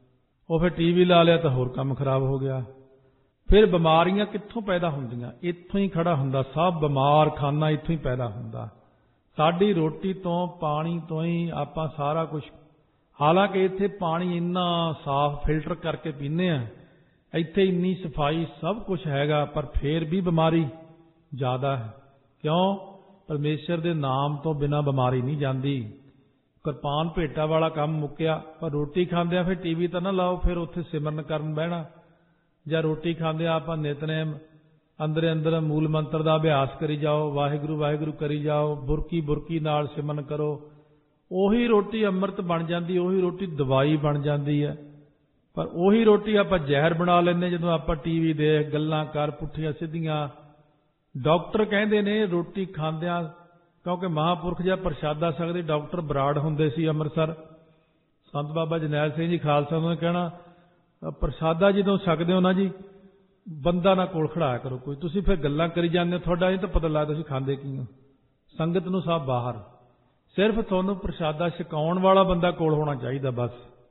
ਉਹ ਫਿਰ ਟੀ ਵੀ ਲਾ ਲਿਆ ਤਾਂ ਹੋਰ ਕੰਮ ਖਰਾਬ ਹੋ ਗਿਆ। ਫਿਰ ਬਿਮਾਰੀਆਂ ਕਿੱਥੋਂ ਪੈਦਾ ਹੁੰਦੀਆਂ? ਇੱਥੋਂ ਹੀ ਖੜਾ ਹੁੰਦਾ ਸਭ ਬਿਮਾਰ ਖਾਨਾ, ਇੱਥੋਂ ਹੀ ਪੈਦਾ ਹੁੰਦਾ। ਸਾਡੀ ਰੋਟੀ ਤੋਂ, ਪਾਣੀ ਤੋਂ ਹੀ ਆਪਾਂ ਸਾਰਾ ਕੁਝ। ਹਾਲਾਂਕਿ ਇੱਥੇ ਪਾਣੀ ਇੰਨਾ ਸਾਫ਼ ਫਿਲਟਰ ਕਰਕੇ ਪੀਂਦੇ ਆ, ਇੱਥੇ ਇੰਨੀ ਸਫਾਈ ਸਭ ਕੁਝ ਹੈਗਾ, ਪਰ ਫਿਰ ਵੀ ਬਿਮਾਰੀ ਜ਼ਿਆਦਾ ਹੈ। ਕਿਉਂ? ਪਰਮੇਸ਼ਰ ਦੇ ਨਾਮ ਤੋਂ ਬਿਨਾਂ ਬਿਮਾਰੀ ਨਹੀਂ ਜਾਂਦੀ। ਕਿਰਪਾਨ ਭੇਟਾ ਵਾਲਾ ਕੰਮ ਮੁੱਕਿਆ। ਪਰ ਰੋਟੀ ਖਾਂਦੇ ਆ ਫਿਰ ਟੀ ਵੀ ਤਾਂ ਨਾ ਲਾਓ, ਫਿਰ ਉੱਥੇ ਸਿਮਰਨ ਕਰਨ ਬਹਿਣਾ। ਜਾਂ ਰੋਟੀ ਖਾਂਦੇ ਆ ਆਪਾਂ ਨਿਤਨੇਮ ਅੰਦਰ ਅੰਦਰ ਮੂਲ ਮੰਤਰ ਦਾ ਅਭਿਆਸ ਕਰੀ ਜਾਓ, ਵਾਹਿਗੁਰੂ ਵਾਹਿਗੁਰੂ ਕਰੀ ਜਾਓ, ਬੁਰਕੀ ਬੁਰਕੀ ਨਾਲ ਸਿਮਰਨ ਕਰੋ। ਉਹੀ ਰੋਟੀ ਅੰਮ੍ਰਿਤ ਬਣ ਜਾਂਦੀ, ਉਹੀ ਰੋਟੀ ਦਵਾਈ ਬਣ ਜਾਂਦੀ ਹੈ। ਪਰ ਉਹੀ ਰੋਟੀ ਆਪਾਂ ਜ਼ਹਿਰ ਬਣਾ ਲੈਂਦੇ ਜਦੋਂ ਆਪਾਂ ਟੀ ਵੀ ਦੇਖ, ਗੱਲਾਂ ਕਰ, ਪੁੱਠੀਆਂ ਸਿੱਧੀਆਂ। ਡਾਕਟਰ ਕਹਿੰਦੇ ਨੇ ਰੋਟੀ ਖਾਂਦਿਆਂ, ਕਿਉਂਕਿ ਮਹਾਂਪੁਰਖ ਜਾਂ ਪ੍ਰਸ਼ਾਦਾ ਸਕਦੇ, ਡਾਕਟਰ ਬਰਾੜ ਹੁੰਦੇ ਸੀ ਅੰਮ੍ਰਿਤਸਰ। ਸੰਤ ਬਾਬਾ ਜਰਨੈਲ ਸਿੰਘ ਜੀ ਖਾਲਸਾ ਨੇ ਕਹਿਣਾ ਪ੍ਰਸ਼ਾਦਾ ਜਦੋਂ ਛਕਦੇ ਹੋ ਨਾ ਜੀ, ਬੰਦਾ ਨਾ ਕੋਲ ਖੜਾਇਆ ਕਰੋ ਕੋਈ, ਤੁਸੀਂ ਫਿਰ ਗੱਲਾਂ ਕਰੀ ਜਾਂਦੇ ਹੋ, ਤੁਹਾਡਾ ਇਹ ਤਾਂ ਪਤਾ ਲੱਗਦਾ ਤੁਸੀਂ ਖਾਂਦੇ ਕੀ ਹੋ। ਸੰਗਤ ਨੂੰ ਸਭ ਬਾਹਰ, ਸਿਰਫ ਤੁਹਾਨੂੰ ਪ੍ਰਸ਼ਾਦਾ ਛਕਾਉਣ ਵਾਲਾ ਬੰਦਾ ਕੋਲ ਹੋਣਾ ਚਾਹੀਦਾ, ਬਸ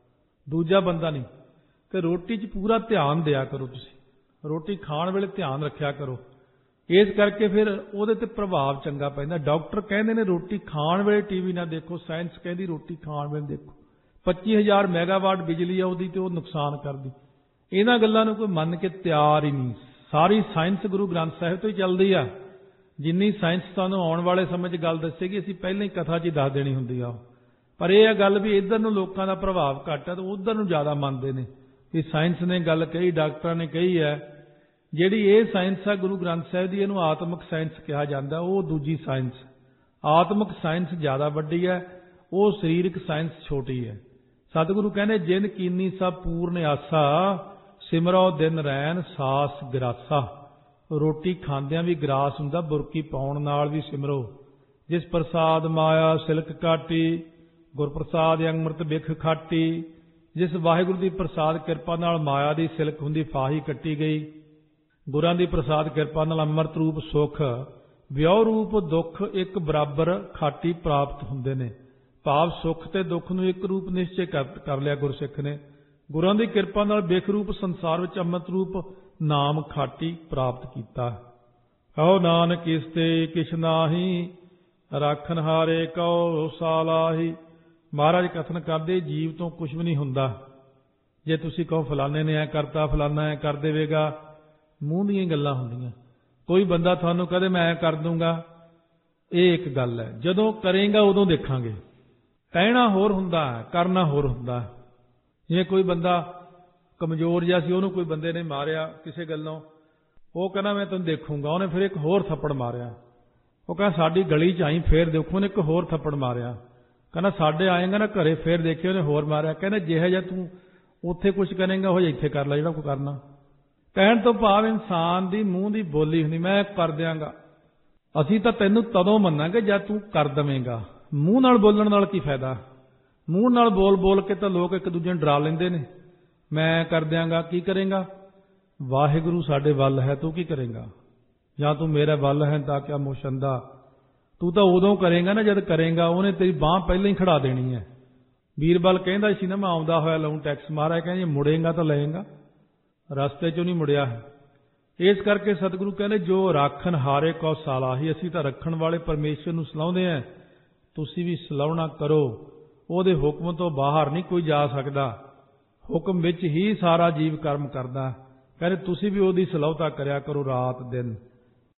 ਦੂਜਾ ਬੰਦਾ ਨਹੀਂ। ਤੇ ਰੋਟੀ 'ਚ ਪੂਰਾ ਧਿਆਨ ਦਿਆ ਕਰੋ, ਤੁਸੀਂ ਰੋਟੀ ਖਾਣ ਵੇਲੇ ਧਿਆਨ ਰੱਖਿਆ ਕਰੋ। ਇਸ ਕਰਕੇ ਫਿਰ ਉਹਦੇ ਤੇ ਪ੍ਰਭਾਵ ਚੰਗਾ ਪੈਂਦਾ। ਡਾਕਟਰ ਕਹਿੰਦੇ ਨੇ ਰੋਟੀ ਖਾਣ ਵੇਲੇ ਟੀ ਵੀ ਨਾ ਦੇਖੋ, ਸਾਇੰਸ ਕਹਿੰਦੀ ਰੋਟੀ ਖਾਣ ਵੇਲੇ ਦੇਖੋ। ਪੱਚੀ ਹਜ਼ਾਰ ਮੈਗਾਵਾਟ ਬਿਜਲੀ ਆ ਉਹਦੀ ਤੇ ਉਹ ਨੁਕਸਾਨ ਕਰਦੀ। ਇਹਨਾਂ ਗੱਲਾਂ ਨੂੰ ਕੋਈ ਮੰਨ ਕੇ ਤਿਆਰ ਹੀ ਨਹੀਂ। ਸਾਰੀ ਸਾਇੰਸ ਗੁਰੂ ਗ੍ਰੰਥ ਸਾਹਿਬ ਤੋਂ ਹੀ ਚੱਲਦੀ ਆ। ਜਿੰਨੀ ਸਾਇੰਸ ਤੁਹਾਨੂੰ ਆਉਣ ਵਾਲੇ ਸਮੇਂ 'ਚ ਗੱਲ ਦੱਸੇਗੀ, ਅਸੀਂ ਪਹਿਲਾਂ ਹੀ ਕਥਾ 'ਚ ਹੀ ਦੱਸ ਦੇਣੀ ਹੁੰਦੀ ਆ। ਪਰ ਇਹ ਆ ਗੱਲ ਵੀ ਇੱਧਰ ਨੂੰ ਲੋਕਾਂ ਦਾ ਪ੍ਰਭਾਵ ਘੱਟ ਹੈ ਤੇ ਉੱਧਰ ਨੂੰ ਜ਼ਿਆਦਾ ਮੰਨਦੇ ਨੇ ਵੀ ਸਾਇੰਸ ਨੇ ਗੱਲ ਕਹੀ, ਡਾਕਟਰਾਂ ਨੇ ਕਹੀ ਹੈ। ਜਿਹੜੀ ਇਹ ਸਾਇੰਸ ਆ ਗੁਰੂ ਗ੍ਰੰਥ ਸਾਹਿਬ ਦੀ, ਇਹਨੂੰ ਆਤਮਿਕ ਸਾਇੰਸ ਕਿਹਾ ਜਾਂਦਾ। ਉਹ ਦੂਜੀ ਸਾਇੰਸ, ਆਤਮਿਕ ਸਾਇੰਸ ਜ਼ਿਆਦਾ ਵੱਡੀ ਹੈ, ਉਹ ਸਰੀਰਕ ਸਾਇੰਸ ਛੋਟੀ ਹੈ। ਸਤਿਗੁਰੂ ਕਹਿੰਦੇ ਜਿਨ ਕੀਨੀ ਸਭ ਪੂਰਨ ਆਸਾ, ਸਿਮਰੋ ਦਿਨ ਰੈਨ ਸਾਸ ਗਰਾਸਾ। ਰੋਟੀ ਖਾਂਦਿਆਂ ਵੀ ਗਰਾਸ ਹੁੰਦਾ, ਬੁਰਕੀ ਪਾਉਣ ਨਾਲ ਵੀ ਸਿਮਰੋ। ਜਿਸ ਪ੍ਰਸਾਦ ਮਾਇਆ ਸਿਲਕ ਕਾਟੀ, ਗੁਰ ਪ੍ਰਸਾਦ ਅੰਮ੍ਰਿਤ ਬਿਖ ਖਾਟੀ। ਜਿਸ ਵਾਹਿਗੁਰੂ ਦੀ ਪ੍ਰਸਾਦ ਕਿਰਪਾ ਨਾਲ ਮਾਇਆ ਦੀ ਸਿਲਕ ਹੁੰਦੀ ਫਾਹੀ ਕੱਟੀ ਗਈ, ਗੁਰਾਂ ਦੀ ਪ੍ਰਸਾਦ ਕਿਰਪਾ ਨਾਲ ਅੰਮ੍ਰਿਤ ਰੂਪ ਸੁਖ, ਵਿਉ ਰੂਪ ਦੁੱਖ ਇੱਕ ਬਰਾਬਰ ਖਾਟੀ ਪ੍ਰਾਪਤ ਹੁੰਦੇ ਨੇ। ਭਾਵ ਸੁੱਖ ਤੇ ਦੁੱਖ ਨੂੰ ਇੱਕ ਰੂਪ ਨਿਸ਼ਚੈ ਕਰ ਲਿਆ ਗੁਰਸਿੱਖ ਨੇ। ਗੁਰਾਂ ਦੀ ਕਿਰਪਾ ਨਾਲ ਬਿਖ ਰੂਪ ਸੰਸਾਰ ਵਿੱਚ ਅੰਮ੍ਰਿਤ ਰੂਪ ਨਾਮ ਖਾਟੀ ਪ੍ਰਾਪਤ ਕੀਤਾ। ਕਹੋ ਨਾਨਕ ਇਸ ਤੇ ਕਿਛ ਨਾਹੀ, ਰਾਖਨ ਹਾਰੇ ਕਉ ਸਾਲਾਹੀ। ਮਹਾਰਾਜ ਕਥਨ ਕਰਦੇ ਜੀਵ ਤੋਂ ਕੁਝ ਵੀ ਨਹੀਂ ਹੁੰਦਾ। ਜੇ ਤੁਸੀਂ ਕਹੋ ਫਲਾਣੇ ਨੇ ਐ ਕਰਤਾ, ਫਲਾਣਾ ਐ ਕਰ ਦੇਵੇਗਾ, ਮੂੰਹ ਦੀਆਂ ਗੱਲਾਂ ਹੁੰਦੀਆਂ। ਕੋਈ ਬੰਦਾ ਤੁਹਾਨੂੰ ਕਹਦੇ ਮੈਂ ਐ ਕਰ ਦੂੰਗਾ, ਇਹ ਇੱਕ ਗੱਲ ਹੈ। ਜਦੋਂ ਕਰੇਗਾ ਉਦੋਂ ਦੇਖਾਂਗੇ। ਕਹਿਣਾ ਹੋਰ ਹੁੰਦਾ, ਕਰਨਾ ਹੋਰ ਹੁੰਦਾ। ਜਿਵੇਂ ਕੋਈ ਬੰਦਾ ਕਮਜ਼ੋਰ ਜਿਹਾ ਸੀ, ਉਹਨੂੰ ਕੋਈ ਬੰਦੇ ਨੇ ਮਾਰਿਆ ਕਿਸੇ ਗੱਲੋਂ, ਉਹ ਕਹਿੰਦਾ ਮੈਂ ਤੈਨੂੰ ਦੇਖੂੰਗਾ। ਉਹਨੇ ਫਿਰ ਇੱਕ ਹੋਰ ਥੱਪੜ ਮਾਰਿਆ। ਉਹ ਕਹਿੰਦਾ ਸਾਡੀ ਗਲੀ 'ਚ ਆਈ ਫੇਰ ਦੇਖੋ। ਉਹਨੇ ਇੱਕ ਹੋਰ ਥੱਪੜ ਮਾਰਿਆ। ਕਹਿੰਦਾ ਸਾਡੇ ਆਏਗਾ ਨਾ ਘਰੇ ਫੇਰ ਦੇਖੇ। ਉਹਨੇ ਹੋਰ ਮਾਰਿਆ। ਕਹਿੰਦਾ ਜਿਹੋ ਜਿਹਾ ਤੂੰ ਉੱਥੇ ਕੁਛ ਕਰੇਂਗਾ ਉਹ ਇੱਥੇ ਕਰ ਲੈ ਜਿਹੜਾ ਕੋਈ ਕਰਨਾ। ਕਹਿਣ ਤੋਂ ਭਾਵ ਇਨਸਾਨ ਦੀ ਮੂੰਹ ਦੀ ਬੋਲੀ ਹੁੰਦੀ, ਮੈਂ ਕਰ ਦਿਆਂਗਾ। ਅਸੀਂ ਤਾਂ ਤੈਨੂੰ ਤਦੋਂ ਮੰਨਾਂਗੇ ਜਦ ਤੂੰ ਕਰ ਦੇਵੇਂਗਾ। ਮੂੰਹ ਨਾਲ ਬੋਲਣ ਨਾਲ ਕੀ ਫਾਇਦਾ? ਮੂੰਹ ਨਾਲ ਬੋਲ ਬੋਲ ਕੇ ਤਾਂ ਲੋਕ ਇੱਕ ਦੂਜੇ ਨੂੰ ਡਰਾ ਲੈਂਦੇ ਨੇ। ਮੈਂ ਕਰ ਦਿਆਂਗਾ, ਕੀ ਕਰੇਂਗਾ? ਵਾਹਿਗੁਰੂ ਸਾਡੇ ਵੱਲ ਹੈ, ਤੂੰ ਕੀ ਕਰੇਂਗਾ? ਜਾਂ ਤੂੰ ਮੇਰੇ ਵੱਲ ਹੈ ਤਾਂ ਕਿਆ ਮੁਸ਼ੰਦਾ। ਤੂੰ ਤਾਂ ਉਦੋਂ ਕਰੇਂਗਾ ਨਾ ਜਦ ਕਰੇਂਗਾ। ਉਹਨੇ ਤੇਰੀ ਬਾਂਹ ਪਹਿਲਾਂ ਹੀ ਖੜਾ ਦੇਣੀ ਹੈ। ਬੀਰਬਲ ਕਹਿੰਦਾ ਸੀ ਨਾ, ਮੈਂ ਆਉਂਦਾ ਹੋਇਆ ਲਾਉਂ ਟੈਕਸ। ਮਹਾਰਾਜ ਕਹਿੰਦੇ ਮੁੜੇਗਾ ਤਾਂ ਲਏਗਾ, ਰਸਤੇ 'ਚੋਂ ਨਹੀਂ ਮੁੜਿਆ ਹੈ। ਇਸ ਕਰਕੇ ਸਤਿਗੁਰੂ ਕਹਿੰਦੇ ਜੋ ਰਾਖਣ ਹਾਰੇ ਕੋ ਸਾਲਾਹੀ। ਅਸੀਂ ਤਾਂ ਰੱਖਣ ਵਾਲੇ ਪਰਮੇਸ਼ਰ ਨੂੰ ਸਲਾਹੁੰਦੇ ਹਾਂ, ਤੁਸੀਂ ਵੀ ਸਲਾਹੁਣਾ ਕਰੋ। ਉਹਦੇ ਹੁਕਮ ਤੋਂ ਬਾਹਰ ਨਹੀਂ ਕੋਈ ਜਾ ਸਕਦਾ। ਹੁਕਮ ਵਿੱਚ ਹੀ ਸਾਰਾ ਜੀਵ ਕਰਮ ਕਰਦਾ। ਕਹਿੰਦੇ ਤੁਸੀਂ ਵੀ ਉਹਦੀ ਸਲਾਹੁਤਾ ਕਰਿਆ ਕਰੋ ਰਾਤ ਦਿਨ।